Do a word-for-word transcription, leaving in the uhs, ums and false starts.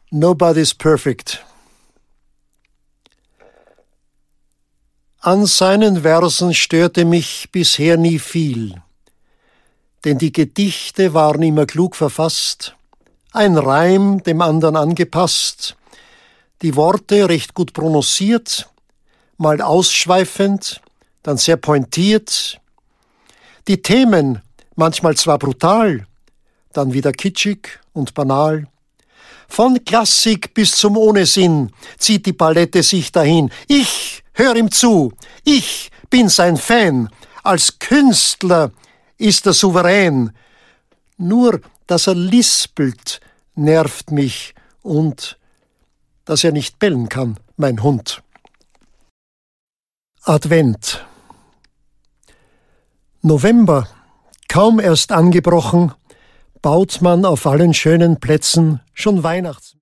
Nobody's perfect. An seinen Versen störte mich bisher nie viel, denn die Gedichte waren immer klug verfasst, ein Reim dem anderen angepasst, die Worte recht gut prononciert, mal ausschweifend, dann sehr pointiert, die Themen manchmal zwar brutal, dann wieder kitschig und banal. Von Klassik bis zum Ohnesinn zieht die Palette sich dahin. Ich hör ihm zu, ich bin sein Fan, als Künstler ist er souverän. Nur, dass er lispelt, nervt mich und dass er nicht bellen kann, mein Hund. Advent. November, kaum erst angebrochen, baut man auf allen schönen Plätzen schon Weihnachts